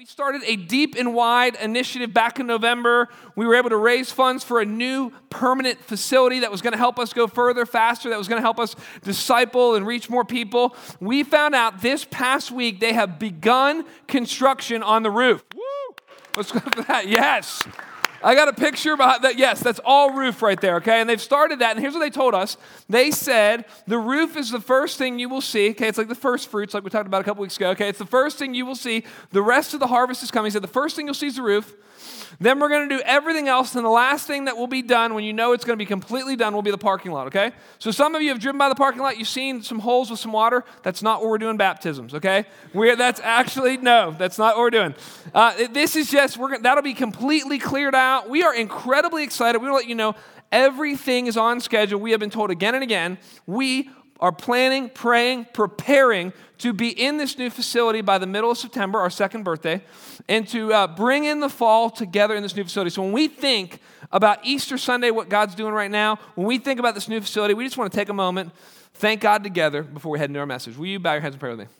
We started a deep and wide initiative back in November. We were able to raise funds for a new permanent facility that was going to help us go further, faster, that was going to help us disciple and reach more people. We found out this past week they have begun construction on the roof. Woo! Let's go for that. Yes. I got a picture behind that. Yes, that's all roof right there, okay? And they've started that, and here's what they told us. They said the roof is the first thing you will see, okay? It's like the first fruits, like we talked about a couple weeks ago, okay? It's the first thing you will see. The rest of the harvest is coming. He said the first thing you'll see is the roof. Then we're going to do everything else, and the last thing that will be done when you know it's going to be completely done will be the parking lot, okay? So some of you have driven by the parking lot. You've seen some holes with some water. That's not where we're doing baptisms, okay? That's not what we're doing. This is just, that'll be completely cleared out. We are incredibly excited. We want to let you know everything is on schedule. We have been told again and again, we are planning, praying, preparing to be in this new facility by the middle of September, our second birthday, and to bring in the fall together in this new facility. So when we think about Easter Sunday, what God's doing right now, when we think about this new facility, we just want to take a moment, thank God together before we head into our message. Will you bow your heads and pray with me?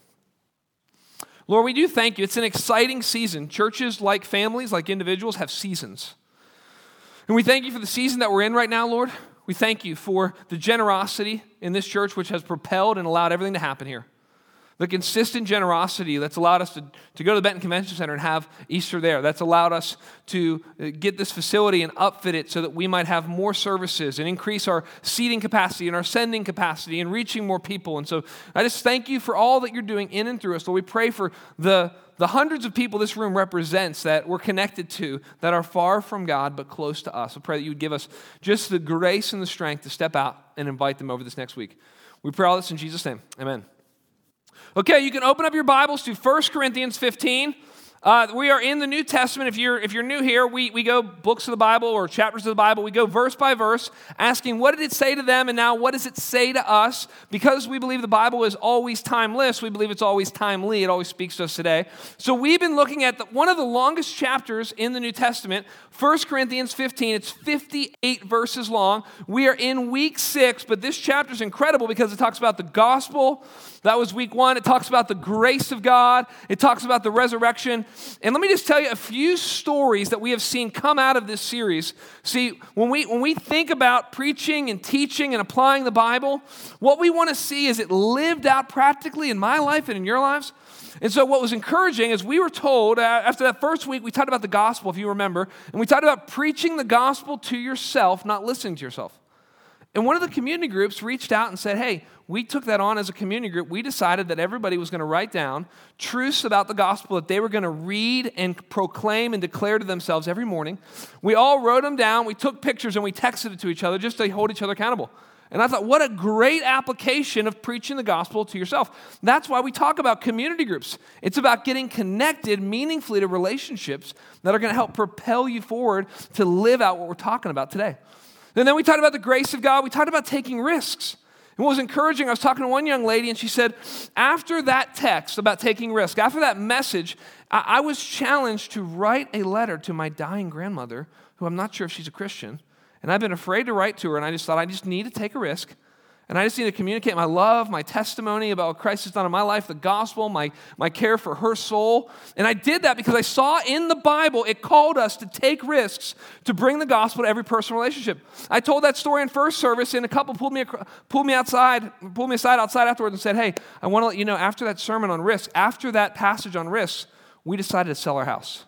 Lord, we do thank you. It's an exciting season. Churches, like families, like individuals, have seasons. And we thank you for the season that we're in right now, Lord. We thank you for the generosity in this church which has propelled and allowed everything to happen here. The consistent generosity that's allowed us to go to the Benton Convention Center and have Easter there. That's allowed us to get this facility and upfit it so that we might have more services and increase our seating capacity and our sending capacity and reaching more people. And so I just thank you for all that you're doing in and through us. Lord, we pray for the hundreds of people this room represents that we're connected to that are far from God but close to us. I pray that you would give us just the grace and the strength to step out and invite them over this next week. We pray all this in Jesus' name. Amen. Okay, you can open up your Bibles to 1 Corinthians 15. We are in the New Testament. If you're new here, we go books of the Bible or chapters of the Bible. We go verse by verse, asking what did it say to them, and now what does it say to us? Because we believe the Bible is always timeless, we believe it's always timely. It always speaks to us today. So we've been looking at one of the longest chapters in the New Testament, 1 Corinthians 15. It's 58 verses long. We are in week 6, but this chapter is incredible because it talks about the gospel. That was week 1. It talks about the grace of God. It talks about the resurrection. And let me just tell you a few stories that we have seen come out of this series. See, when we think about preaching and teaching and applying the Bible, what we want to see is it lived out practically in my life and in your lives. And so what was encouraging is we were told, after that first week, we talked about the gospel, if you remember, and we talked about preaching the gospel to yourself, not listening to yourself. And one of the community groups reached out and said, hey, we took that on as a community group. We decided that everybody was going to write down truths about the gospel that they were going to read and proclaim and declare to themselves every morning. We all wrote them down. We took pictures and we texted it to each other just to hold each other accountable. And I thought, what a great application of preaching the gospel to yourself. That's why we talk about community groups. It's about getting connected meaningfully to relationships that are going to help propel you forward to live out what we're talking about today. And then we talked about the grace of God. We talked about taking risks. And what was encouraging, I was talking to one young lady, and she said, after that text about taking risk, after that message, I was challenged to write a letter to my dying grandmother, who I'm not sure if she's a Christian, and I've been afraid to write to her, and I just thought I just need to take a risk. And I just need to communicate my love, my testimony about what Christ has done in my life, the gospel, my care for her soul. And I did that because I saw in the Bible, it called us to take risks to bring the gospel to every personal relationship. I told that story in first service, and a couple pulled me aside afterwards and said, hey, I want to let you know, after that sermon on risk, after that passage on risks, we decided to sell our house.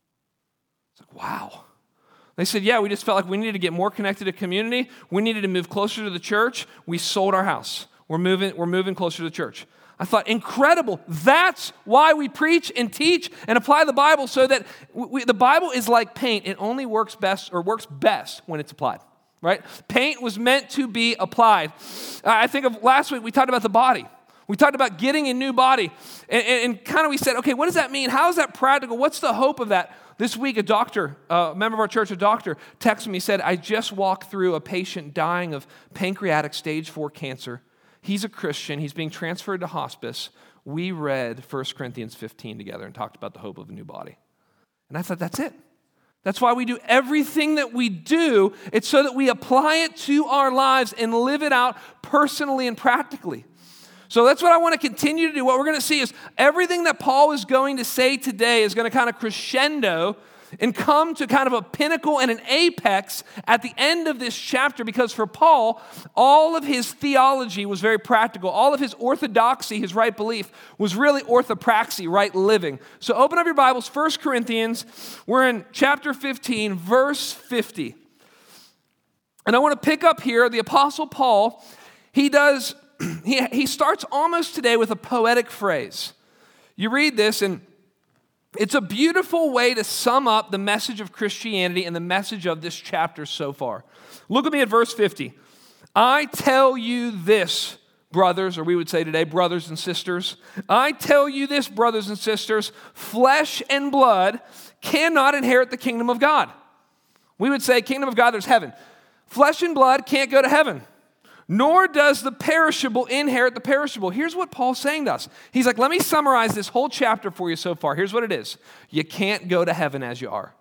It's like, wow. They said, yeah, we just felt like we needed to get more connected to community. We needed to move closer to the church. We sold our house. We're moving closer to the church. I thought, incredible. That's why we preach and teach and apply the Bible, so that the Bible is like paint. It only works best when it's applied, right? Paint was meant to be applied. I think of last week, we talked about the body. We talked about getting a new body. And kind of we said, okay, what does that mean? How is that practical? What's the hope of that? This week, a member of our church, a doctor, texted me, said, I just walked through a patient dying of pancreatic stage 4 cancer. He's a Christian. He's being transferred to hospice. We read 1 Corinthians 15 together and talked about the hope of a new body. And I thought, that's it. That's why we do everything that we do. It's so that we apply it to our lives and live it out personally and practically. So that's what I want to continue to do. What we're going to see is everything that Paul is going to say today is going to kind of crescendo and come to kind of a pinnacle and an apex at the end of this chapter, because for Paul, all of his theology was very practical. All of his orthodoxy, his right belief, was really orthopraxy, right living. So open up your Bibles, 1 Corinthians. We're in chapter 15, verse 50. And I want to pick up here, the Apostle Paul, he starts almost today with a poetic phrase. You read this, and it's a beautiful way to sum up the message of Christianity and the message of this chapter so far. Look at me at verse 50. I tell you this, brothers, or we would say today, brothers and sisters. I tell you this, brothers and sisters, flesh and blood cannot inherit the kingdom of God. We would say, kingdom of God, there's heaven. Flesh and blood can't go to heaven. Nor does the perishable inherit the perishable. Here's what Paul's saying to us. He's like, let me summarize this whole chapter for you so far. Here's what it is. You can't go to heaven as you are.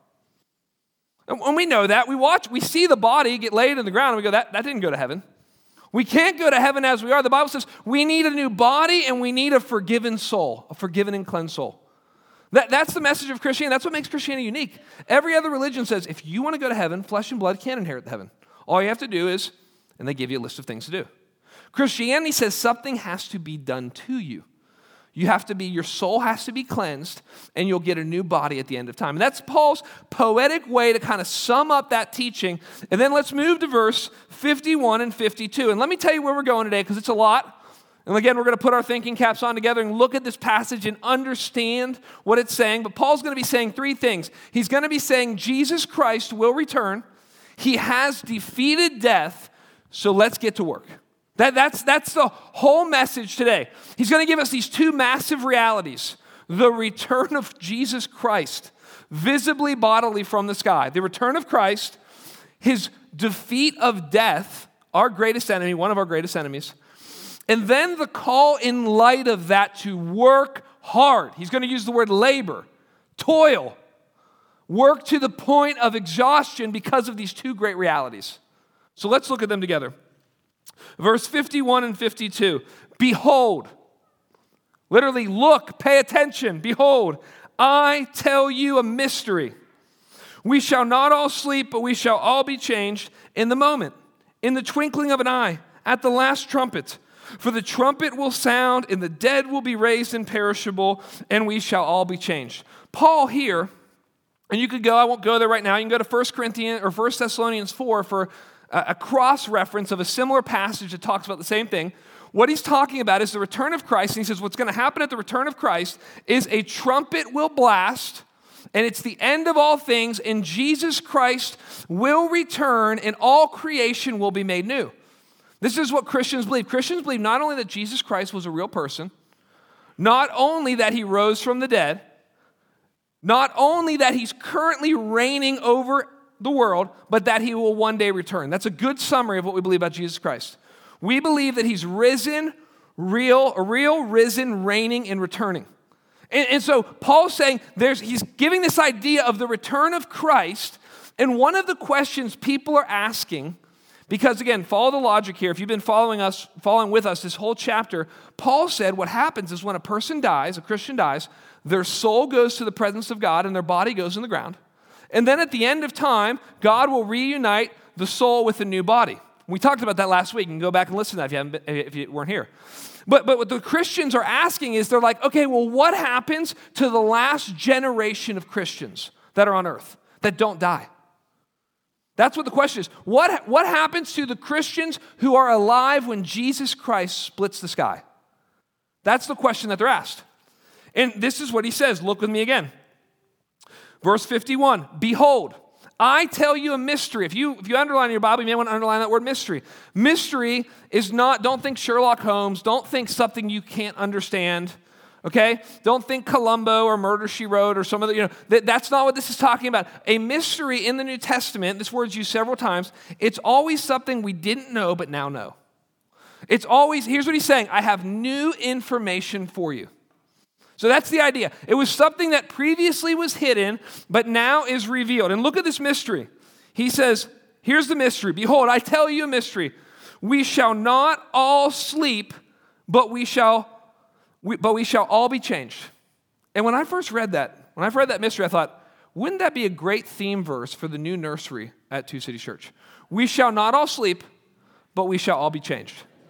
And when we know that, we see the body get laid in the ground, and we go, that didn't go to heaven. We can't go to heaven as we are. The Bible says we need a new body and we need a forgiven soul, a forgiven and cleansed soul. That's the message of Christianity. That's what makes Christianity unique. Every other religion says if you want to go to heaven, flesh and blood can't inherit the heaven. All you have to do is, and they give you a list of things to do. Christianity says something has to be done to you. Your soul has to be cleansed, and you'll get a new body at the end of time. And that's Paul's poetic way to kind of sum up that teaching. And then let's move to verse 51 and 52. And let me tell you where we're going today, because it's a lot. And again, we're going to put our thinking caps on together and look at this passage and understand what it's saying. But Paul's going to be saying three things. He's going to be saying Jesus Christ will return. He has defeated death. So let's get to work. That's the whole message today. He's going to give us these two massive realities. The return of Jesus Christ, visibly bodily from the sky. The return of Christ, his defeat of death, our greatest enemy, one of our greatest enemies. And then the call in light of that to work hard. He's going to use the word labor, toil, work to the point of exhaustion because of these two great realities. So let's look at them together. Verse 51 and 52. Behold, literally look, pay attention. Behold, I tell you a mystery. We shall not all sleep, but we shall all be changed in the moment, in the twinkling of an eye, at the last trumpet. For the trumpet will sound, and the dead will be raised imperishable, and we shall all be changed. Paul here, and you could go, I won't go there right now. You can go to 1 Corinthians or 1 Thessalonians 4 for a cross-reference of a similar passage that talks about the same thing. What he's talking about is the return of Christ, and he says what's going to happen at the return of Christ is a trumpet will blast, and it's the end of all things, and Jesus Christ will return, and all creation will be made new. This is what Christians believe. Christians believe not only that Jesus Christ was a real person, not only that he rose from the dead, not only that he's currently reigning over the world, but that he will one day return. That's a good summary of what we believe about Jesus Christ. We believe that he's risen, risen, reigning, and returning. And so Paul's saying he's giving this idea of the return of Christ, and one of the questions people are asking, because again, follow the logic here. If you've been following with us this whole chapter, Paul said what happens is when a person dies, a Christian dies, their soul goes to the presence of God and their body goes in the ground. And then at the end of time, God will reunite the soul with a new body. We talked about that last week. You can go back and listen to that if you weren't here. But what the Christians are asking is they're like, okay, well, what happens to the last generation of Christians that are on earth that don't die? That's what the question is. What happens to the Christians who are alive when Jesus Christ splits the sky? That's the question that they're asked. And this is what he says. Look with me again. Verse 51, behold, I tell you a mystery. If you underline in your Bible, you may want to underline that word mystery. Mystery is not, don't think Sherlock Holmes. Don't think something you can't understand, okay? Don't think Columbo or Murder, She Wrote or some of the, that's not what this is talking about. A mystery in the New Testament, this word's used several times, it's always something we didn't know but now know. It's always, here's what he's saying, I have new information for you. So that's the idea. It was something that previously was hidden, but now is revealed. And look at this mystery. He says, here's the mystery. Behold, I tell you a mystery. We shall not all sleep, but we shall all be changed. And when I first read that mystery, I thought, wouldn't that be a great theme verse for the new nursery at Two Cities Church? We shall not all sleep, but we shall all be changed.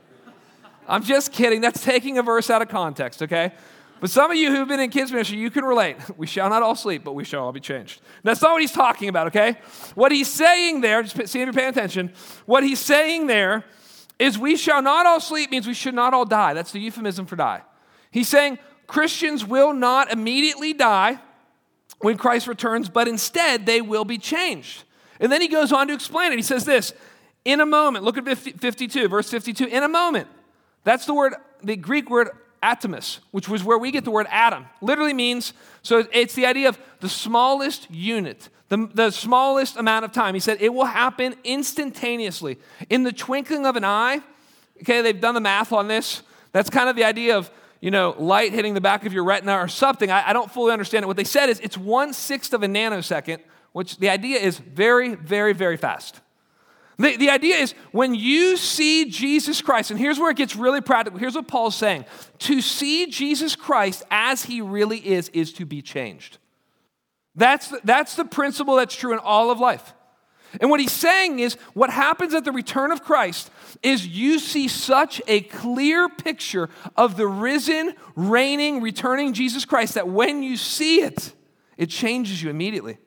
I'm just kidding. That's taking a verse out of context, okay? But some of you who've been in kids ministry, you can relate. We shall not all sleep, but we shall all be changed. That's not what he's talking about, okay? What he's saying there, just see if you're paying attention, what he's saying there is we shall not all sleep means we should not all die. That's the euphemism for die. He's saying Christians will not immediately die when Christ returns, but instead they will be changed. And then he goes on to explain it. He says this, in a moment, look at 52, verse 52, in a moment. That's the Greek word atomus, which was where we get the word atom. Literally means, so it's the idea of the smallest unit, the smallest amount of time. He said it will happen instantaneously. In the twinkling of an eye, okay, they've done the math on this. That's kind of the idea of, light hitting the back of your retina or something. I don't fully understand it. What they said is it's 1/6 of a nanosecond, which the idea is very, very, very fast. The idea is when you see Jesus Christ, and here's where it gets really practical. Here's what Paul's saying. To see Jesus Christ as he really is to be changed. That's the principle that's true in all of life. And what he's saying is what happens at the return of Christ is you see such a clear picture of the risen, reigning, returning Jesus Christ that when you see it, it changes you immediately.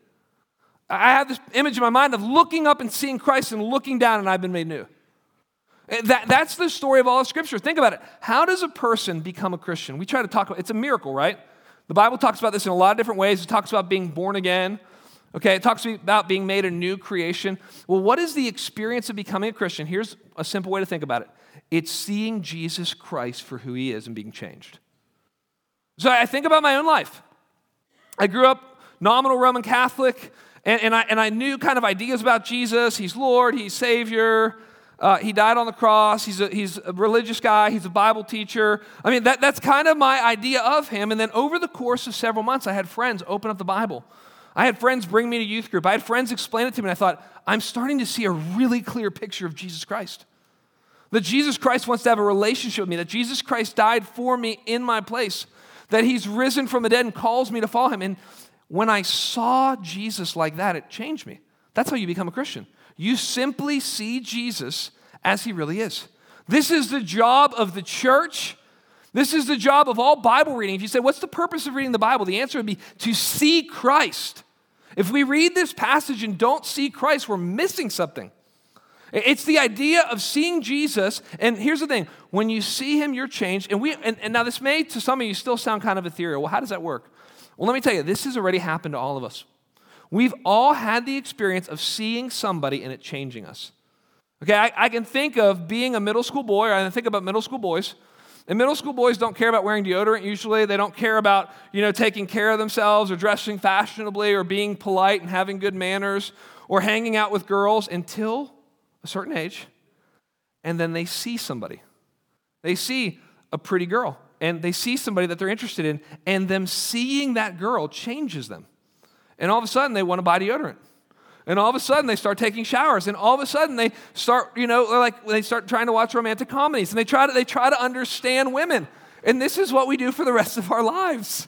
I have this image in my mind of looking up and seeing Christ and looking down and I've been made new. That's the story of all of Scripture. Think about it. How does a person become a Christian? We try to talk about, it's a miracle, right? The Bible talks about this in a lot of different ways. It talks about being born again. Okay, it talks about being made a new creation. Well, what is the experience of becoming a Christian? Here's a simple way to think about it. It's seeing Jesus Christ for who he is and being changed. So I think about my own life. I grew up nominal Roman Catholic, and I knew kind of ideas about Jesus. He's Lord, he's Savior, he died on the cross, he's a religious guy, he's a Bible teacher. I mean, that's kind of my idea of him. And then over the course of several months, I had friends open up the Bible. I had friends bring me to youth group. I had friends explain it to me, and I thought, I'm starting to see a really clear picture of Jesus Christ. That Jesus Christ wants to have a relationship with me, that Jesus Christ died for me in my place, that he's risen from the dead and calls me to follow him. And when I saw Jesus like that, it changed me. That's how you become a Christian. You simply see Jesus as he really is. This is the job of the church. This is the job of all Bible reading. If you say, what's the purpose of reading the Bible? The answer would be to see Christ. If we read this passage and don't see Christ, we're missing something. It's the idea of seeing Jesus, and here's the thing. When you see him, you're changed. And now this may, to some of you, still sound kind of ethereal. Well, how does that work? Well, let me tell you, this has already happened to all of us. We've all had the experience of seeing somebody and it changing us. Okay, I can think of being a middle school boy, or I can think about middle school boys. And middle school boys don't care about wearing deodorant usually. They don't care about, taking care of themselves or dressing fashionably or being polite and having good manners or hanging out with girls until a certain age. And then they see somebody. They see a pretty girl and they see somebody that they're interested in, and them seeing that girl changes them. And all of a sudden they want to buy deodorant. And all of a sudden, they start taking showers. And all of a sudden, they start, they start trying to watch romantic comedies. And they try to understand women. And this is what we do for the rest of our lives.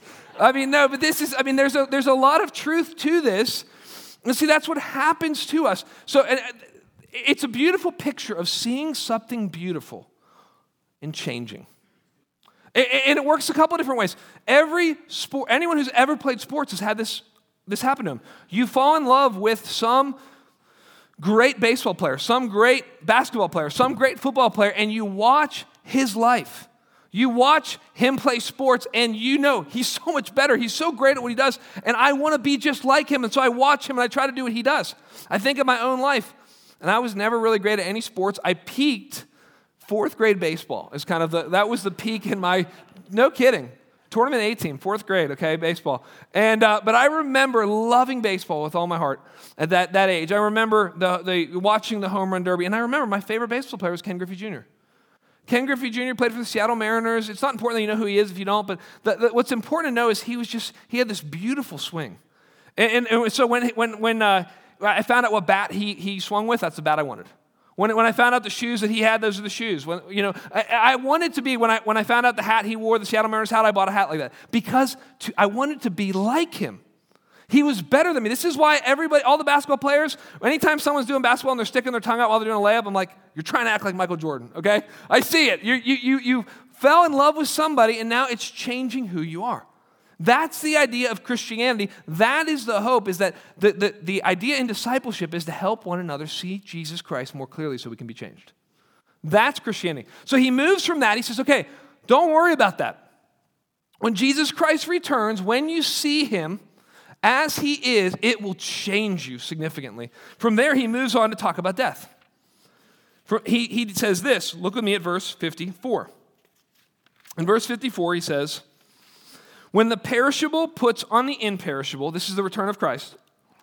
There's a lot of truth to this. And see, that's what happens to us. So it's a beautiful picture of seeing something beautiful and changing. And it works a couple of different ways. Anyone who's ever played sports has had this happened to him. You fall in love with some great baseball player, some great basketball player, some great football player, and you watch his life. You watch him play sports, and he's so much better. He's so great at what he does, and I want to be just like him, and so I watch him, and I try to do what he does. I think of my own life, and I was never really great at any sports. I peaked 4th grade baseball. It's kind of that was the peak in my, no kidding. Tournament 18, 4th grade, okay, baseball. And but I remember loving baseball with all my heart at that age. I remember watching the home run derby, and I remember my favorite baseball player was Ken Griffey Jr. Ken Griffey Jr. played for the Seattle Mariners. It's not important that you know who he is if you don't, but what's important to know is he had this beautiful swing. And so when I found out what bat he swung with, that's the bat I wanted. When I found out the shoes that he had, those are the shoes. I wanted to be, when I found out the hat he wore, the Seattle Mariners hat, I bought a hat like that. Because I wanted to be like him. He was better than me. This is why all the basketball players, anytime someone's doing basketball and they're sticking their tongue out while they're doing a layup, I'm like, you're trying to act like Michael Jordan, okay? I see it. You fell in love with somebody, and now it's changing who you are. That's the idea of Christianity. That is the hope, is that the idea in discipleship is to help one another see Jesus Christ more clearly so we can be changed. That's Christianity. So he moves from that. He says, okay, don't worry about that. When Jesus Christ returns, when you see him as he is, it will change you significantly. From there, he moves on to talk about death. He says this. Look with me at verse 54. In verse 54, he says, when the perishable puts on the imperishable, this is the return of Christ,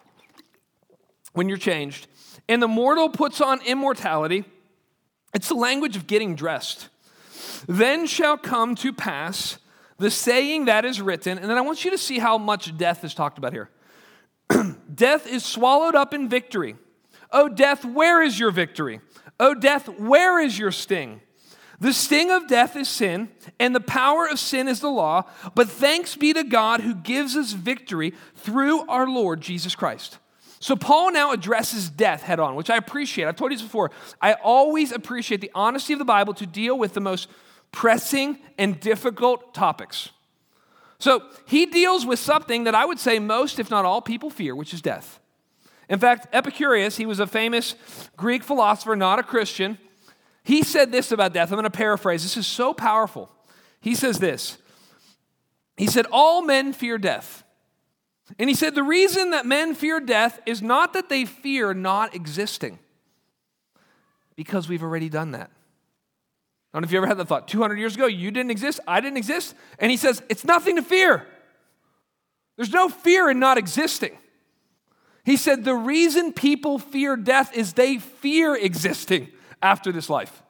when you're changed, and the mortal puts on immortality, it's the language of getting dressed. Then shall come to pass the saying that is written, and then I want you to see how much death is talked about here. Death is swallowed up in victory. O death, where is your victory? O death, where is your sting? The sting of death is sin, and the power of sin is the law, but thanks be to God who gives us victory through our Lord Jesus Christ. So Paul now addresses death head on, which I appreciate. I've told you this before. I always appreciate the honesty of the Bible to deal with the most pressing and difficult topics. So he deals with something that I would say most, if not all, people fear, which is death. In fact, Epicurus, he was a famous Greek philosopher, not a Christian. He said this about death. I'm going to paraphrase. This is so powerful. He says this. He said, all men fear death. And he said, the reason that men fear death is not that they fear not existing, because we've already done that. I don't know if you ever had that thought. 200 years ago, you didn't exist, I didn't exist. And he says, it's nothing to fear. There's no fear in not existing. He said, the reason people fear death is they fear existing after this life.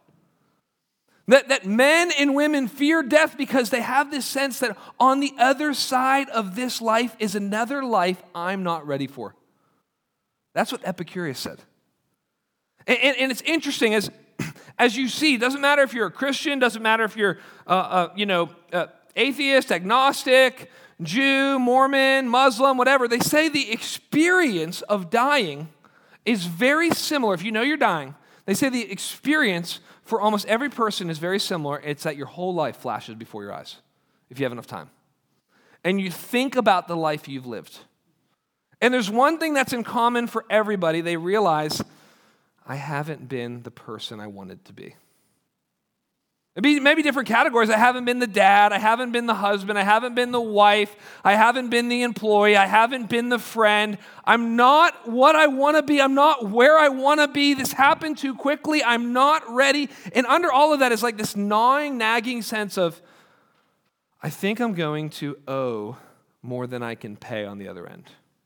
That men and women fear death because they have this sense that on the other side of this life is another life I'm not ready for. That's what Epicurus said. And it's interesting, as you see, it doesn't matter if you're a Christian, doesn't matter if you're atheist, agnostic, Jew, Mormon, Muslim, whatever. They say the experience of dying is very similar. If you know you're dying, they say the experience for almost every person is very similar. It's that your whole life flashes before your eyes, if you have enough time. And you think about the life you've lived. And there's one thing that's in common for everybody. They realize, I haven't been the person I wanted to be. Maybe different categories. I haven't been the dad. I haven't been the husband. I haven't been the wife. I haven't been the employee. I haven't been the friend. I'm not what I want to be. I'm not where I want to be. This happened too quickly. I'm not ready. And under all of that is like this gnawing, nagging sense of, I think I'm going to owe more than I can pay on the other end.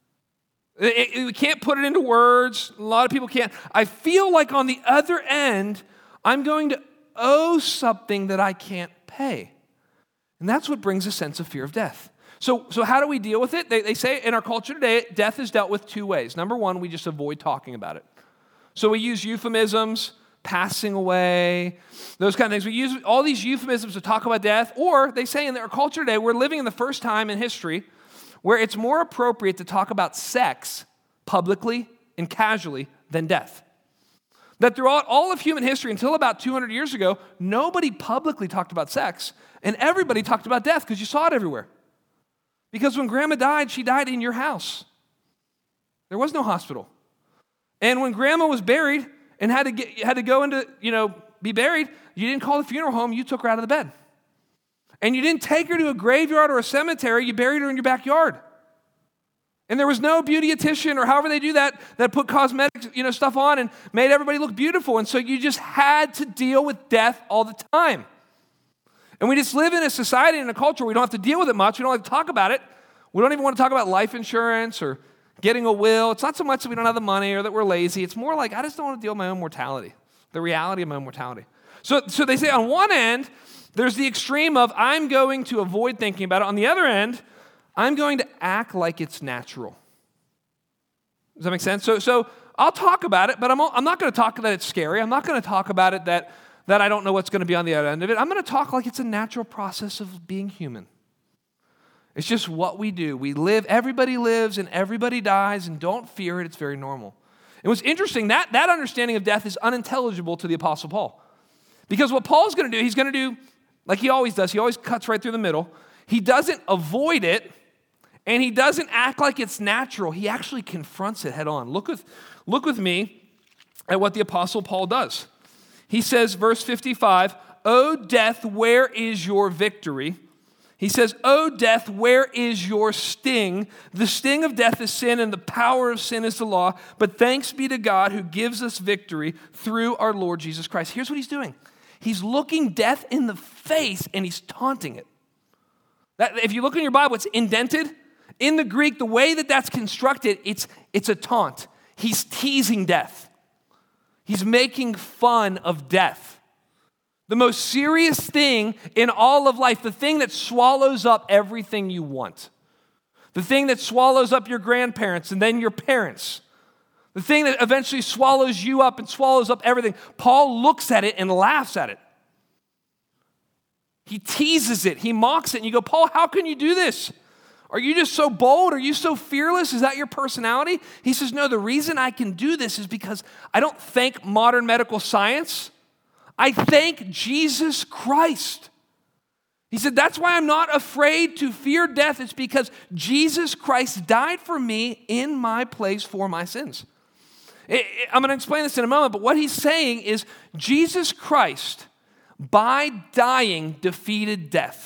We can't put it into words. A lot of people can't. I feel like on the other end, I'm going to owe something that I can't pay. And that's what brings a sense of fear of death. So how do we deal with it? They say in our culture today, death is dealt with two ways. Number one, we just avoid talking about it. So we use euphemisms, passing away, those kind of things. We use all these euphemisms to talk about death, or they say in our culture today, we're living in the first time in history where it's more appropriate to talk about sex publicly and casually than death. That throughout all of human history, until about 200 years ago, nobody publicly talked about sex, and everybody talked about death because you saw it everywhere. Because when grandma died, she died in your house. There was no hospital. And when grandma was buried and had to go into, be buried, you didn't call the funeral home, you took her out of the bed. And you didn't take her to a graveyard or a cemetery, you buried her in your backyard. And there was no beautician or however they do that put cosmetic, stuff on and made everybody look beautiful. And so you just had to deal with death all the time. And we just live in a society and a culture where we don't have to deal with it much. We don't have to talk about it. We don't even want to talk about life insurance or getting a will. It's not so much that we don't have the money or that we're lazy. It's more like I just don't want to deal with my own mortality, the reality of my own mortality. So they say on one end, there's the extreme of I'm going to avoid thinking about it. On the other end, I'm going to act like it's natural. Does that make sense? So I'll talk about it, but I'm not going to talk that it's scary. I'm not going to talk about it that I don't know what's going to be on the other end of it. I'm going to talk like it's a natural process of being human. It's just what we do. We live, everybody lives, and everybody dies, and don't fear it. It's very normal. And what's interesting, that understanding of death is unintelligible to the Apostle Paul. Because what Paul's going to do, he's going to do like he always does. He always cuts right through the middle. He doesn't avoid it, and he doesn't act like it's natural. He actually confronts it head on. Look with me at what the Apostle Paul does. He says, verse 55, "O death, where is your victory?" He says, "O death, where is your sting? The sting of death is sin, and the power of sin is the law. But thanks be to God who gives us victory through our Lord Jesus Christ." Here's what he's doing. He's looking death in the face, and he's taunting it. If you look in your Bible, it's indented. In the Greek, the way that that's constructed, it's a taunt. He's teasing death. He's making fun of death. The most serious thing in all of life, the thing that swallows up everything you want, the thing that swallows up your grandparents and then your parents, the thing that eventually swallows you up and swallows up everything. Paul looks at it and laughs at it. He teases it. He mocks it. And you go, "Paul, how can you do this? Are you just so bold? Are you so fearless? Is that your personality?" He says, "No, the reason I can do this is because I don't thank modern medical science. I thank Jesus Christ." He said, "That's why I'm not afraid to fear death. It's because Jesus Christ died for me in my place for my sins." I'm going to explain this in a moment, but what he's saying is Jesus Christ, by dying, defeated death.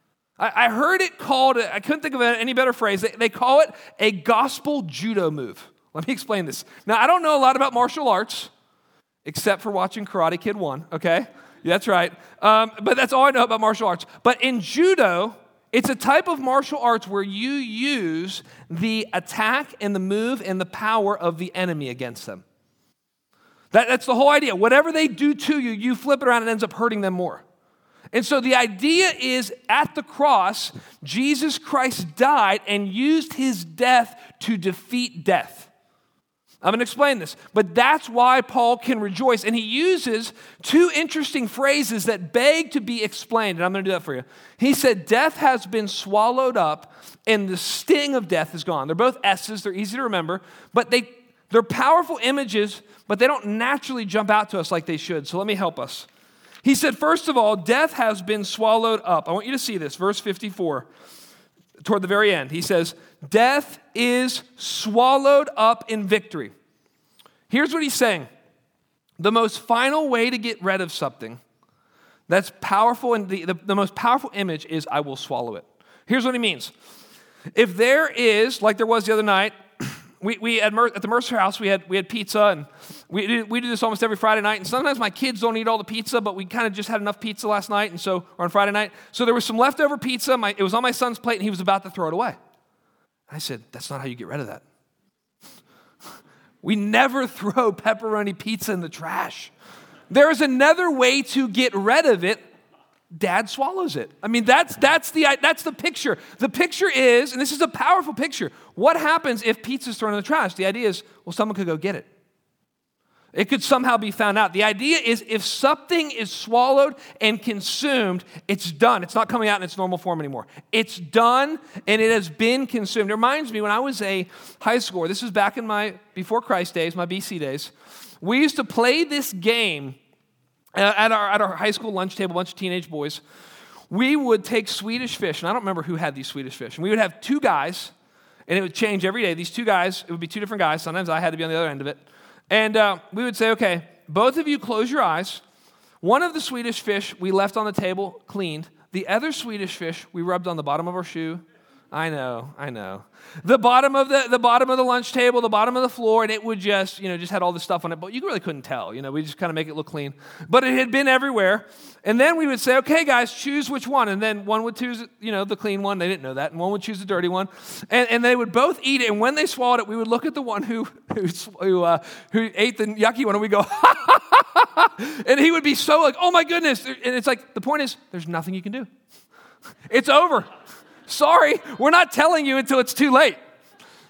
I heard it called, I couldn't think of any better phrase. They call it a gospel judo move. Let me explain this. Now, I don't know a lot about martial arts, except for watching Karate Kid 1, okay? Yeah, that's right. But that's all I know about martial arts. But in judo, it's a type of martial arts where you use the attack and the move and the power of the enemy against them. That's the whole idea. Whatever they do to you, you flip it around and it ends up hurting them more. And so the idea is at the cross, Jesus Christ died and used his death to defeat death. I'm going to explain this, but that's why Paul can rejoice. And he uses two interesting phrases that beg to be explained, and I'm going to do that for you. He said, "Death has been swallowed up, and the sting of death is gone." They're both S's. They're easy to remember, but they're powerful images, but they don't naturally jump out to us like they should. So let me help us. He said, first of all, death has been swallowed up. I want you to see this, verse 54, toward the very end. He says, "Death is swallowed up in victory." Here's what he's saying. The most final way to get rid of something that's powerful, and the most powerful image is "I will swallow it." Here's what he means. If there is, like there was the other night, we at the Mercer House, we had pizza, and we do this almost every Friday night, and sometimes my kids don't eat all the pizza, but we kind of just had enough pizza last night, or on Friday night, so there was some leftover pizza. It was on my son's plate, and he was about to throw it away. I said, "That's not how you get rid of that. We never throw pepperoni pizza in the trash. There is another way to get rid of it. Dad swallows it." I mean, that's the picture. The picture is, and this is a powerful picture, what happens if pizza's thrown in the trash? The idea is, well, someone could go get it. It could somehow be found out. The idea is if something is swallowed and consumed, it's done. It's not coming out in its normal form anymore. It's done, and it has been consumed. It reminds me when I was a high schooler, this was back in my before Christ days, my BC days, we used to play this game at our high school lunch table, a bunch of teenage boys. We would take Swedish fish, and I don't remember who had these Swedish fish, and we would have two guys, and it would change every day. These two guys, it would be two different guys. Sometimes I had to be on the other end of it. And we would say, okay, both of you close your eyes. One of the Swedish fish we left on the table cleaned. The other Swedish fish we rubbed on the bottom of our shoe. I know. The bottom of the lunch table, the bottom of the floor, and it would just had all this stuff on it, but you really couldn't tell. We just kind of make it look clean. But it had been everywhere. And then we would say, okay, guys, choose which one. And then one would choose, the clean one. They didn't know that. And one would choose the dirty one. And they would both eat it. And when they swallowed it, we would look at the one who ate the yucky one, and we go, ha, ha, ha, ha. And he would be so like, oh my goodness. And it's like, the point is, there's nothing you can do. It's over. Sorry, we're not telling you until it's too late.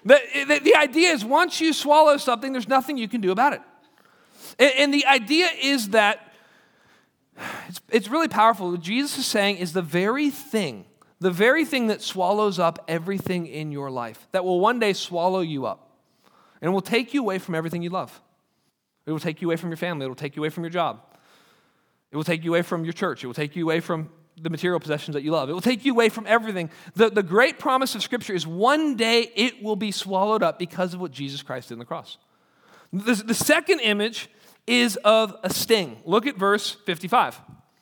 The idea is once you swallow something, there's nothing you can do about it. And the idea is that it's really powerful. What Jesus is saying is the very thing that swallows up everything in your life, that will one day swallow you up and will take you away from everything you love. It will take you away from your family. It will take you away from your job. It will take you away from your church. It will take you away from the material possessions that you love. It will take you away from everything. The great promise of Scripture is one day it will be swallowed up because of what Jesus Christ did on the cross. The second image is of a sting. Look at verse 55.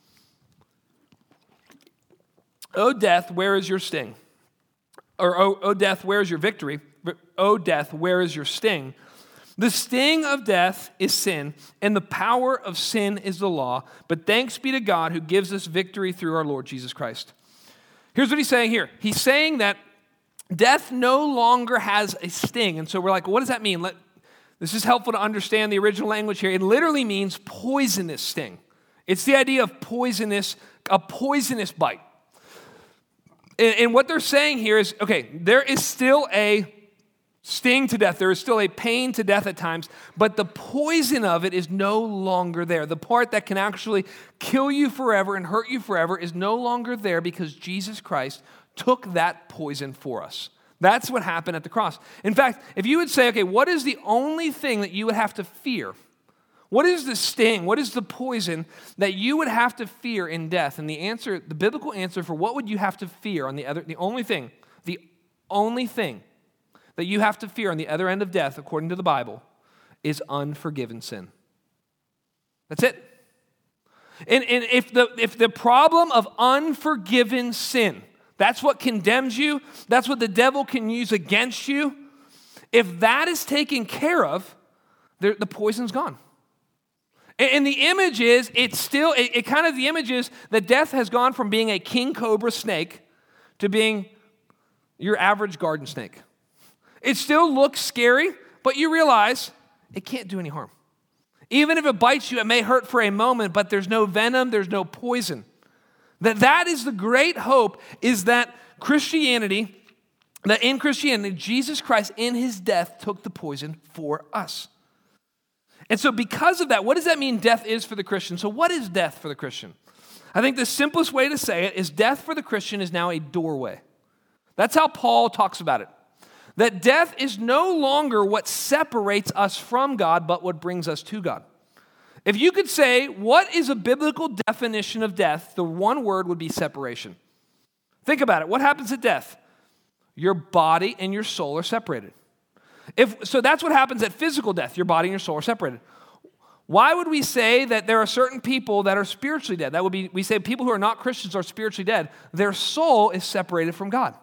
O death, where is your sting? Or, O death, where is your victory? O death, where is your sting? The sting of death is sin, and the power of sin is the law. But thanks be to God who gives us victory through our Lord Jesus Christ. Here's what he's saying here. He's saying that death no longer has a sting. And so we're like, well, what does that mean? This is helpful to understand the original language here. It literally means poisonous sting. It's the idea of a poisonous bite. And what they're saying here is, okay, there is still a sting to death. There is still a pain to death at times, but the poison of it is no longer there. The part that can actually kill you forever and hurt you forever is no longer there because Jesus Christ took that poison for us. That's what happened at the cross. In fact, if you would say, okay, what is the only thing that you would have to fear? What is the sting? What is the poison that you would have to fear in death? And the biblical answer for what would you have to fear the only thing that you have to fear on the other end of death, according to the Bible, is unforgiven sin. That's it. And if the problem of unforgiven sin, that's what condemns you, that's what the devil can use against you, if that is taken care of, the poison's gone. And the image is, the image is that death has gone from being a king cobra snake to being your average garden snake. It still looks scary, but you realize it can't do any harm. Even if it bites you, it may hurt for a moment, but there's no venom, there's no poison. That is the great hope, is that in Christianity, Jesus Christ in his death took the poison for us. And so because of that, what does that mean death is for the Christian? So what is death for the Christian? I think the simplest way to say it is death for the Christian is now a doorway. That's how Paul talks about it. That death is no longer what separates us from God, but what brings us to God. If you could say, what is a biblical definition of death, the one word would be separation. Think about it. What happens at death? Your body and your soul are separated. So that's what happens at physical death. Your body and your soul are separated. Why would we say that there are certain people that are spiritually dead? That would be, we say people who are not Christians are spiritually dead. Their soul is separated from God.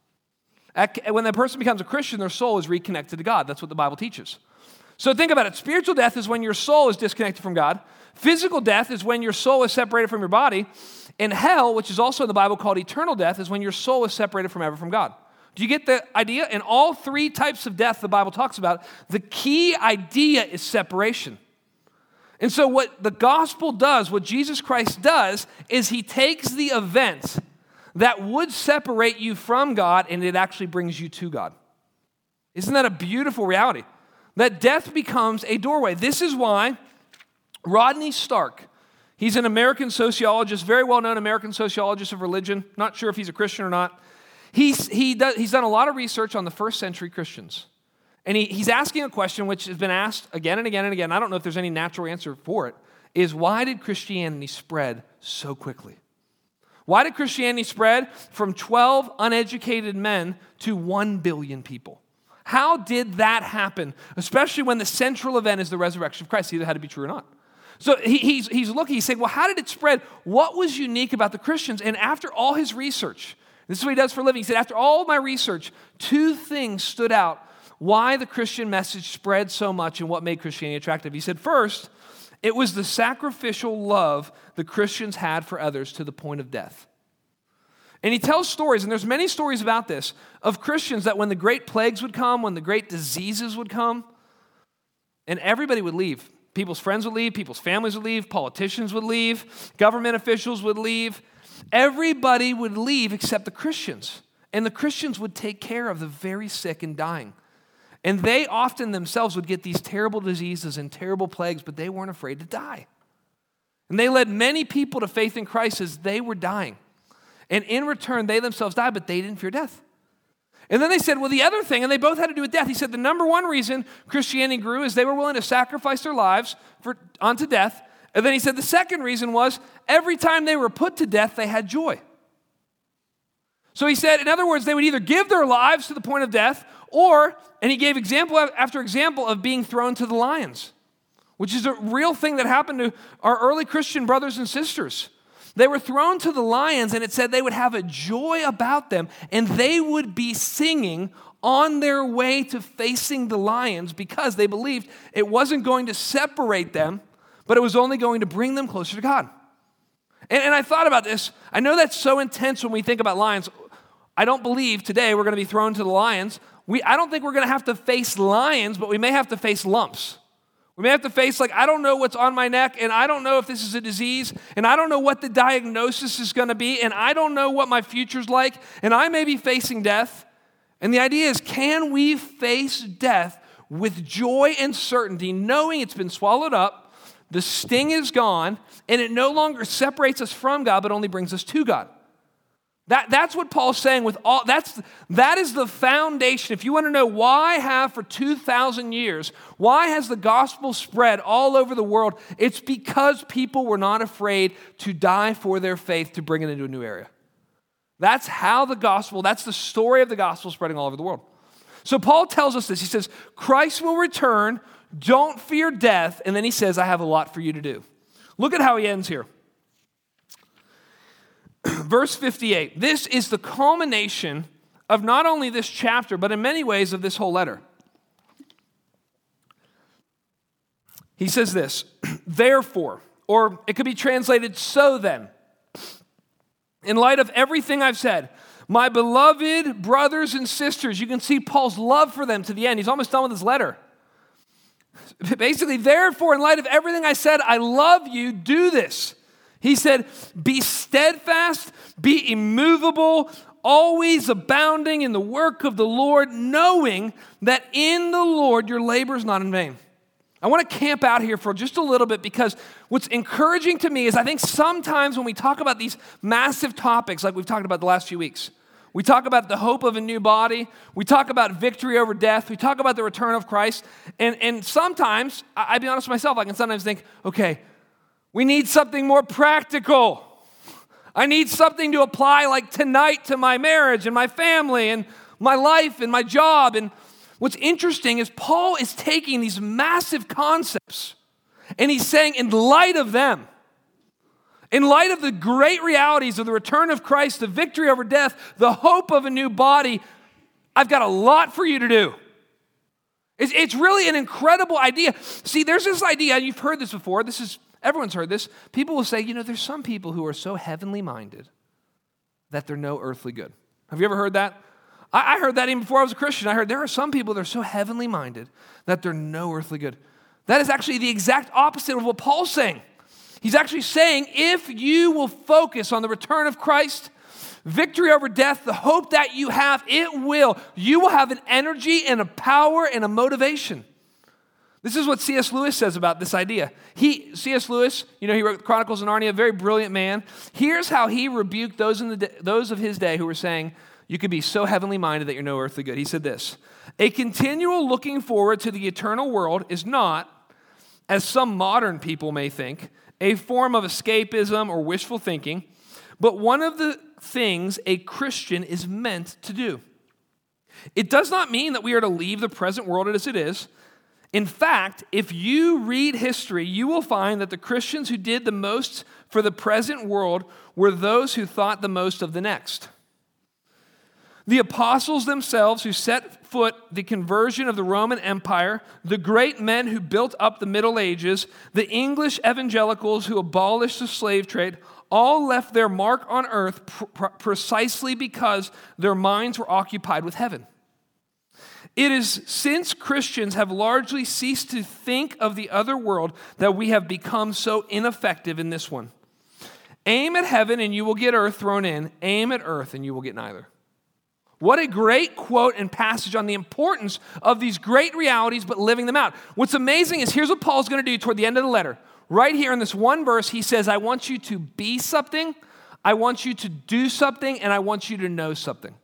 When that person becomes a Christian, their soul is reconnected to God. That's what the Bible teaches. So think about it. Spiritual death is when your soul is disconnected from God. Physical death is when your soul is separated from your body. And hell, which is also in the Bible called eternal death, is when your soul is separated forever from God. Do you get the idea? In all three types of death the Bible talks about, the key idea is separation. And so what the gospel does, what Jesus Christ does, is he takes the event that would separate you from God, and it actually brings you to God. Isn't that a beautiful reality? That death becomes a doorway. This is why Rodney Stark, he's an American sociologist, very well-known American sociologist of religion. Not sure if he's a Christian or not. He's done a lot of research on the first century Christians. And he's asking a question which has been asked again and again and again. I don't know if there's any natural answer for it, is why did Christianity spread so quickly? Why did Christianity spread from 12 uneducated men to 1 billion people? How did that happen? Especially when the central event is the resurrection of Christ. Either had to be true or not. So he's looking, he's saying, well, how did it spread? What was unique about the Christians? And after all his research, this is what he does for a living. He said, after all my research, 2 things stood out why the Christian message spread so much and what made Christianity attractive. He said, first, it was the sacrificial love the Christians had for others to the point of death. And he tells stories, and there's many stories about this, of Christians that when the great plagues would come, when the great diseases would come, and everybody would leave. People's friends would leave, people's families would leave, politicians would leave, government officials would leave. Everybody would leave except the Christians. And the Christians would take care of the very sick and dying. And they often themselves would get these terrible diseases and terrible plagues, but they weren't afraid to die. And they led many people to faith in Christ as they were dying. And in return, they themselves died, but they didn't fear death. And then they said, well, the other thing, and they both had to do with death. He said the number one reason Christianity grew is they were willing to sacrifice their lives unto death. And then he said the second reason was every time they were put to death, they had joy. So he said, in other words, they would either give their lives to the point of death, and he gave example after example of being thrown to the lions, which is a real thing that happened to our early Christian brothers and sisters. They were thrown to the lions, and it said they would have a joy about them, and they would be singing on their way to facing the lions because they believed it wasn't going to separate them, but it was only going to bring them closer to God. And I thought about this. I know that's so intense when we think about lions. I don't believe today we're going to be thrown to the lions. I don't think we're going to have to face lions, but we may have to face lumps. We may have to face, I don't know what's on my neck, and I don't know if this is a disease, and I don't know what the diagnosis is going to be, and I don't know what my future's like, and I may be facing death. And the idea is, can we face death with joy and certainty, knowing it's been swallowed up, the sting is gone, and it no longer separates us from God, but only brings us to God? That's what Paul's saying with all, that is the foundation. If you want to know why have for 2,000 years, why has the gospel spread all over the world? It's because people were not afraid to die for their faith to bring it into a new area. That's the story of the gospel spreading all over the world. So Paul tells us this. He says, Christ will return, don't fear death, and then he says, I have a lot for you to do. Look at how he ends here. Verse 58, this is the culmination of not only this chapter, but in many ways of this whole letter. He says this, therefore, or it could be translated, so then, in light of everything I've said, my beloved brothers and sisters, you can see Paul's love for them to the end. He's almost done with his letter. Basically, therefore, in light of everything I said, I love you, do this. He said, be steadfast, be immovable, always abounding in the work of the Lord, knowing that in the Lord your labor is not in vain. I want to camp out here for just a little bit because what's encouraging to me is I think sometimes when we talk about these massive topics like we've talked about the last few weeks, we talk about the hope of a new body, we talk about victory over death, we talk about the return of Christ, and sometimes, I'll be honest with myself, I can sometimes think, okay, we need something more practical. I need something to apply like tonight to my marriage and my family and my life and my job. And what's interesting is Paul is taking these massive concepts and he's saying in light of them, in light of the great realities of the return of Christ, the victory over death, the hope of a new body, I've got a lot for you to do. It's really an incredible idea. See, there's this idea, and you've heard this before, everyone's heard this. People will say, there's some people who are so heavenly minded that they're no earthly good. Have you ever heard that? I heard that even before I was a Christian. I heard there are some people that are so heavenly minded that they're no earthly good. That is actually the exact opposite of what Paul's saying. He's actually saying if you will focus on the return of Christ, victory over death, the hope that you have, you will have an energy and a power and a motivation. This is what C.S. Lewis says about this idea. C.S. Lewis, he wrote Chronicles of Narnia, a very brilliant man. Here's how he rebuked those of his day who were saying, you could be so heavenly minded that you're no earthly good. He said this, a continual looking forward to the eternal world is not, as some modern people may think, a form of escapism or wishful thinking, but one of the things a Christian is meant to do. It does not mean that we are to leave the present world as it is. In fact, if you read history, you will find that the Christians who did the most for the present world were those who thought the most of the next. The apostles themselves who set foot the conversion of the Roman Empire, the great men who built up the Middle Ages, the English evangelicals who abolished the slave trade, all left their mark on earth precisely because their minds were occupied with heaven. It is since Christians have largely ceased to think of the other world that we have become so ineffective in this one. Aim at heaven and you will get earth thrown in. Aim at earth and you will get neither. What a great quote and passage on the importance of these great realities, but living them out. What's amazing is here's what Paul's going to do toward the end of the letter. Right here in this one verse, he says, I want you to be something, I want you to do something, and I want you to know something.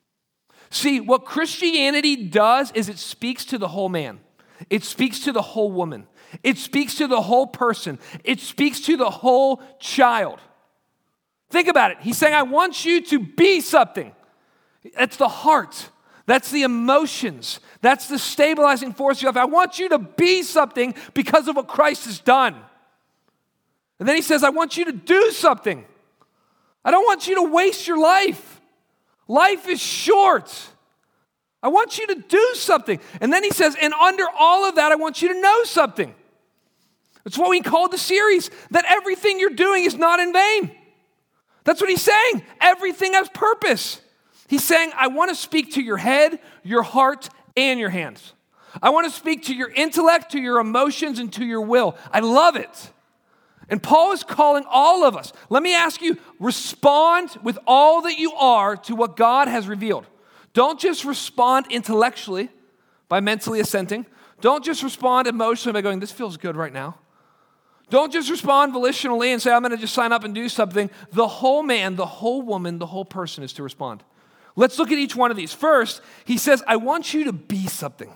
See, what Christianity does is it speaks to the whole man. It speaks to the whole woman. It speaks to the whole person. It speaks to the whole child. Think about it. He's saying, I want you to be something. That's the heart. That's the emotions. That's the stabilizing force of your life. I want you to be something because of what Christ has done. And then he says, I want you to do something. I don't want you to waste your life. Life is short. I want you to do something. And then he says, and under all of that, I want you to know something. That's what we called the series, that everything you're doing is not in vain. That's what he's saying. Everything has purpose. He's saying, I want to speak to your head, your heart, and your hands. I want to speak to your intellect, to your emotions, and to your will. I love it. And Paul is calling all of us. Let me ask you, respond with all that you are to what God has revealed. Don't just respond intellectually by mentally assenting. Don't just respond emotionally by going, this feels good right now. Don't just respond volitionally and say, I'm going to just sign up and do something. The whole man, the whole woman, the whole person is to respond. Let's look at each one of these. First, he says, I want you to be something.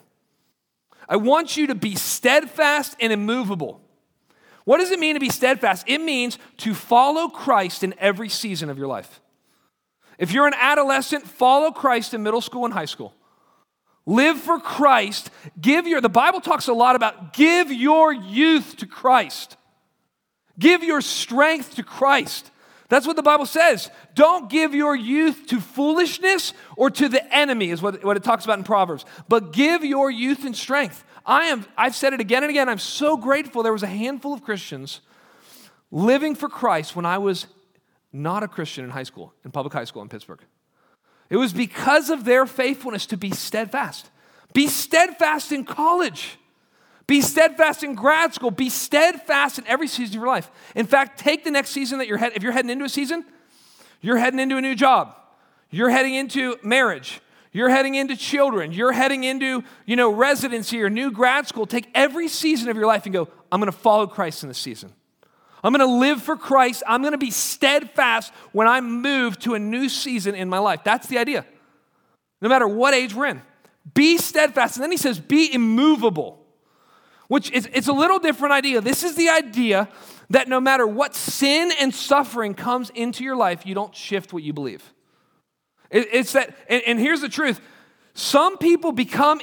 I want you to be steadfast and immovable. What does it mean to be steadfast? It means to follow Christ in every season of your life. If you're an adolescent, follow Christ in middle school and high school. Live for Christ. The Bible talks a lot about give your youth to Christ. Give your strength to Christ. That's what the Bible says. Don't give your youth to foolishness or to the enemy, is what it talks about in Proverbs. But give your youth in strength. I've said it again and again, I'm so grateful there was a handful of Christians living for Christ when I was not a Christian in high school, in public high school in Pittsburgh. It was because of their faithfulness to be steadfast. Be steadfast in college. Be steadfast in grad school. Be steadfast in every season of your life. In fact, take the next season if you're heading into a season, you're heading into a new job. You're heading into marriage. You're heading into children. You're heading into, residency or new grad school. Take every season of your life and go, I'm going to follow Christ in this season. I'm going to live for Christ. I'm going to be steadfast when I move to a new season in my life. That's the idea. No matter what age we're in. Be steadfast. And then he says, be immovable, which it's a little different idea. This is the idea that no matter what sin and suffering comes into your life, you don't shift what you believe. It's that, and here's the truth. Some people become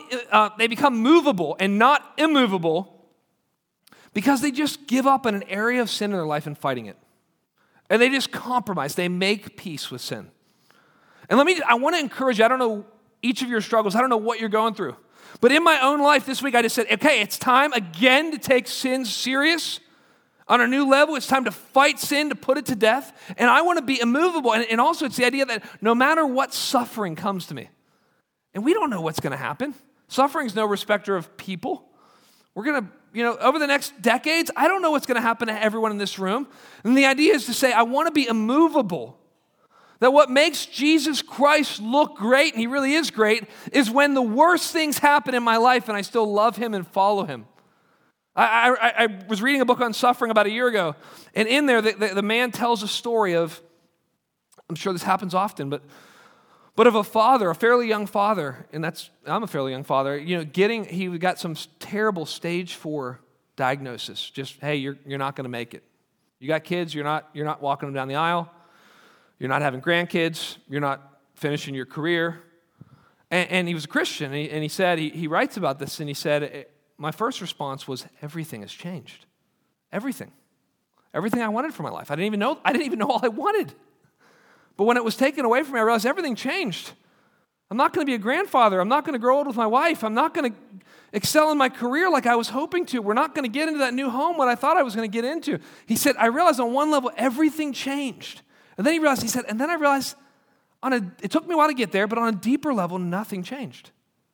movable and not immovable because they just give up on an area of sin in their life and fighting it. And they just compromise. They make peace with sin. And I want to encourage you. I don't know each of your struggles. I don't know what you're going through. But in my own life this week, I just said, okay, it's time again to take sin serious. On a new level, it's time to fight sin, to put it to death. And I want to be immovable. And also it's the idea that no matter what suffering comes to me, and we don't know what's going to happen. Suffering's no respecter of people. We're going to, over the next decades, I don't know what's going to happen to everyone in this room. And the idea is to say, I want to be immovable. That what makes Jesus Christ look great, and he really is great, is when the worst things happen in my life and I still love him and follow him. I was reading a book on suffering about a year ago, and in there, the man tells a story of, I'm sure this happens often, but of a father, a fairly young father, and I'm a fairly young father, he got some terrible stage 4 diagnosis. Just, hey, you're not going to make it. You got kids, you're not walking them down the aisle. You're not having grandkids. You're not finishing your career. And he was a Christian, and he said, he writes about this, and he said, my first response was, everything has changed. Everything. Everything I wanted for my life. I didn't even know all I wanted. But when it was taken away from me, I realized everything changed. I'm not going to be a grandfather. I'm not going to grow old with my wife. I'm not going to excel in my career like I was hoping to. We're not going to get into that new home what I thought I was going to get into. He said, I realized on one level, everything changed. And then I realized, it took me a while to get there, but on a deeper level, nothing changed.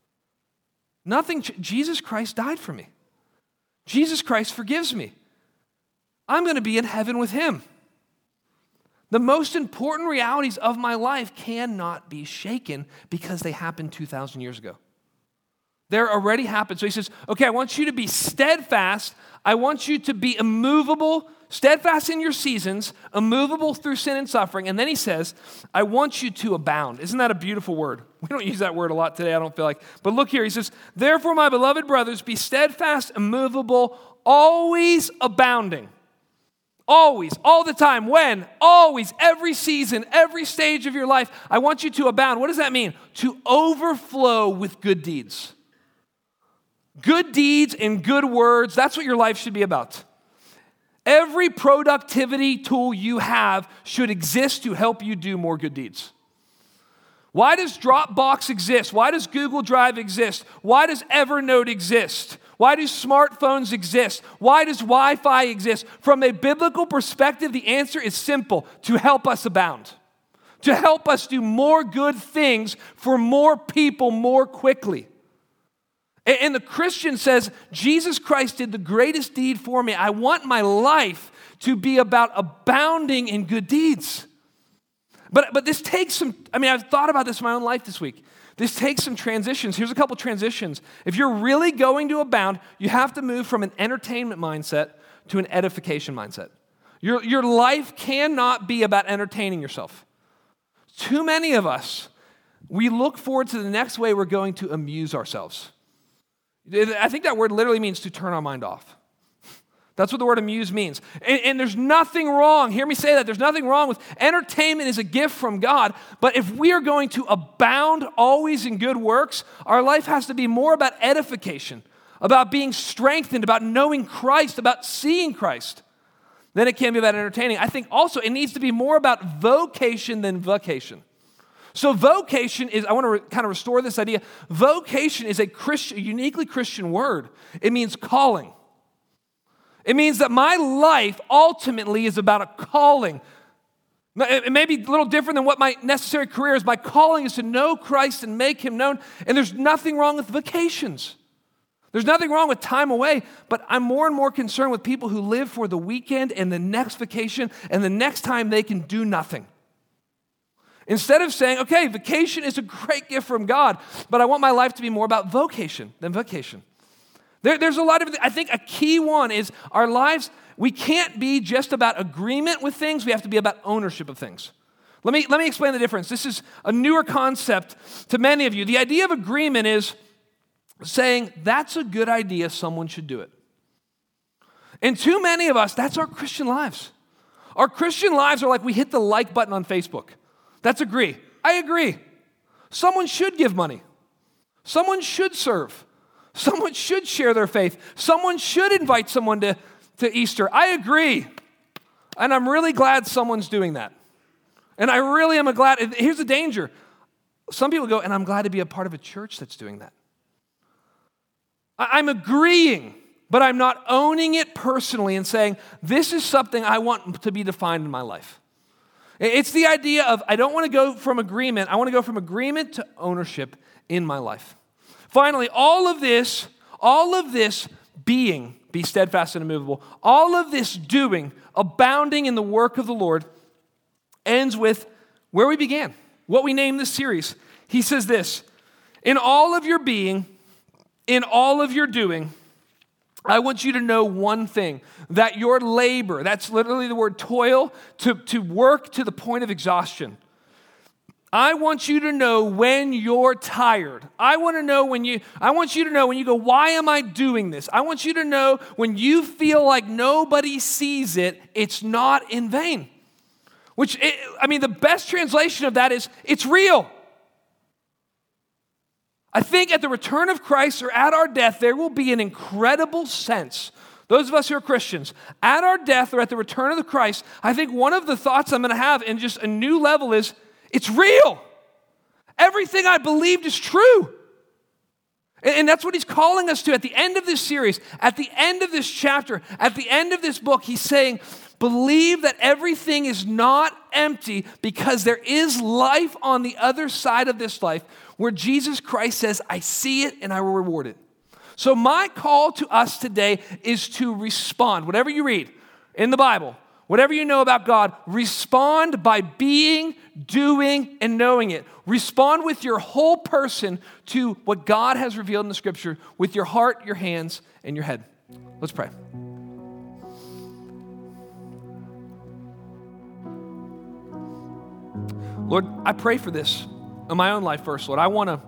Jesus Christ died for me. Jesus Christ forgives me. I'm going to be in heaven with him. The most important realities of my life cannot be shaken because they happened 2,000 years ago. They're already happened. So he says, okay, I want you to be steadfast. I want you to be immovable, steadfast in your seasons, immovable through sin and suffering. And then he says, I want you to abound. Isn't that a beautiful word? We don't use that word a lot today, I don't feel like. But look here, he says, therefore, my beloved brothers, be steadfast, immovable, always abounding. Always, all the time. When? Always, every season, every stage of your life. I want you to abound. What does that mean? To overflow with good deeds. Good deeds and good words, that's what your life should be about. Every productivity tool you have should exist to help you do more good deeds. Why does Dropbox exist? Why does Google Drive exist? Why does Evernote exist? Why do smartphones exist? Why does Wi-Fi exist? From a biblical perspective, the answer is simple: to help us abound, to help us do more good things for more people more quickly. And the Christian says, Jesus Christ did the greatest deed for me. I want my life to be about abounding in good deeds. But this takes some, I've thought about this in my own life this week. This takes some transitions. Here's a couple transitions. If you're really going to abound, you have to move from an entertainment mindset to an edification mindset. Your life cannot be about entertaining yourself. Too many of us, we look forward to the next way we're going to amuse ourselves. I think that word literally means to turn our mind off. That's what the word amuse means. And there's nothing wrong, hear me say that, there's nothing wrong with entertainment is a gift from God, but if we are going to abound always in good works, our life has to be more about edification, about being strengthened, about knowing Christ, about seeing Christ, than it can be about entertaining. I think also it needs to be more about vocation than vacation. So vocation is, I want to kind of restore this idea. Vocation is a uniquely Christian word. It means calling. It means that my life ultimately is about a calling. It may be a little different than what my necessary career is. My calling is to know Christ and make him known. And there's nothing wrong with vacations. There's nothing wrong with time away, but I'm more and more concerned with people who live for the weekend and the next vacation and the next time they can do nothing. Instead of saying, okay, vacation is a great gift from God, but I want my life to be more about vocation than vacation. There's a lot of, I think a key one is our lives, we can't be just about agreement with things, we have to be about ownership of things. Let me explain the difference. This is a newer concept to many of you. The idea of agreement is saying, that's a good idea, someone should do it. And too many of us, that's our Christian lives. Our Christian lives are like we hit the like button on Facebook. That's agree. I agree. Someone should give money. Someone should serve. Someone should share their faith. Someone should invite someone to Easter. I agree. And I'm really glad someone's doing that. And I really am glad. Here's the danger. Some people go, and I'm glad to be a part of a church that's doing that. I'm agreeing, but I'm not owning it personally and saying, this is something I want to be defined in my life. It's the idea of, I don't want to go from agreement, I want to go from agreement to ownership in my life. Finally, all of this being, be steadfast and immovable, all of this doing, abounding in the work of the Lord, ends with where we began, what we named this series. He says this, in all of your being, in all of your doing, I want you to know one thing, that your labor, that's literally the word toil, to work to the point of exhaustion. I want you to know when you're tired. I want you to know when you go, why am I doing this? I want you to know when you feel like nobody sees it, it's not in vain. The best translation of that is, it's real. I think at the return of Christ or at our death, there will be an incredible sense. Those of us who are Christians, at our death or at the return of the Christ, I think one of the thoughts I'm going to have in just a new level is, it's real. Everything I believed is true. And that's what he's calling us to at the end of this series, at the end of this chapter, at the end of this book. He's saying, believe that everything is not empty because there is life on the other side of this life where Jesus Christ says, I see it and I will reward it. So my call to us today is to respond. Whatever you read in the Bible, Whatever you know about God, respond by being, doing, and knowing it. Respond with your whole person to what God has revealed in the Scripture, with your heart, your hands, and your head. Let's pray. Lord, I pray for this in my own life first, Lord. I want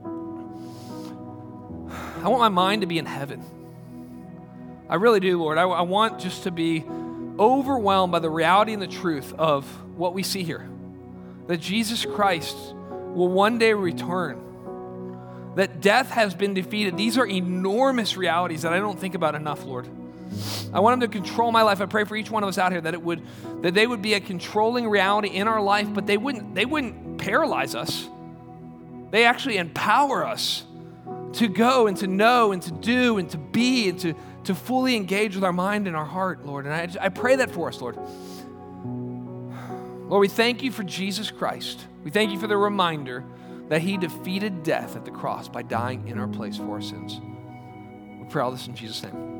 my mind to be in heaven. I really do, Lord. I want just to be overwhelmed by the reality and the truth of what we see here. That Jesus Christ will one day return. That death has been defeated. These are enormous realities that I don't think about enough, Lord. I want Him to control my life. I pray for each one of us out here that they would be a controlling reality in our life, but they wouldn't paralyze us. They actually empower us to go and to know and to do and to be and to fully engage with our mind and our heart, Lord. And I pray that for us, Lord. Lord, we thank you for Jesus Christ. We thank you for the reminder that He defeated death at the cross by dying in our place for our sins. We pray all this in Jesus' name.